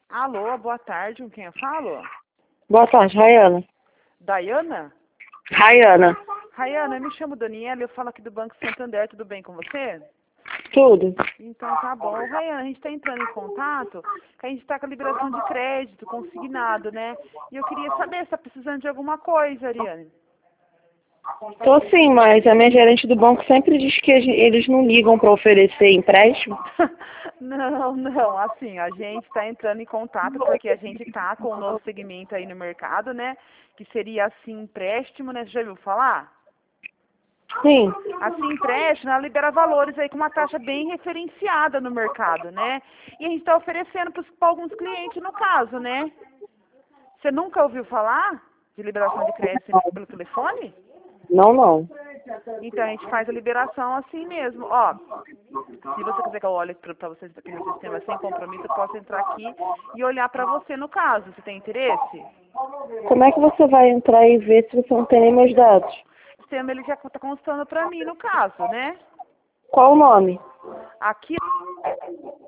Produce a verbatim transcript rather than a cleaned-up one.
Alô, boa tarde, com quem eu falo? Boa tarde, Rayana. Daiana? Rayana. Rayana, eu me chamo Daniela, eu falo aqui do Banco Santander, tudo bem com você? Tudo. Então tá bom. Rayana, a gente está entrando em contato, que a gente está com a liberação de crédito consignado, né? E eu queria saber se está precisando de alguma coisa, Ariane. Tô sim, mas a minha gerente do banco sempre diz que a gen- eles não ligam para oferecer empréstimo. Não, não, assim, a gente está entrando em contato porque a gente está com um novo segmento aí no mercado, né? Que seria assim, empréstimo, né? Você já ouviu falar? Sim. Assim, empréstimo, ela libera valores aí com uma taxa bem referenciada no mercado, né? E a gente está oferecendo para alguns clientes no caso, né? Você nunca ouviu falar de liberação de crédito pelo telefone? Não, não. Então a gente faz a liberação assim mesmo. Ó, se você quiser que eu olhe para vocês aqui no sistema sem compromisso, eu posso entrar aqui e olhar para você no caso. Você tem interesse? Como é que você vai entrar e ver se você não tem nem meus dados? O sistema ele já está constando para mim no caso, né? Qual o nome? Aqui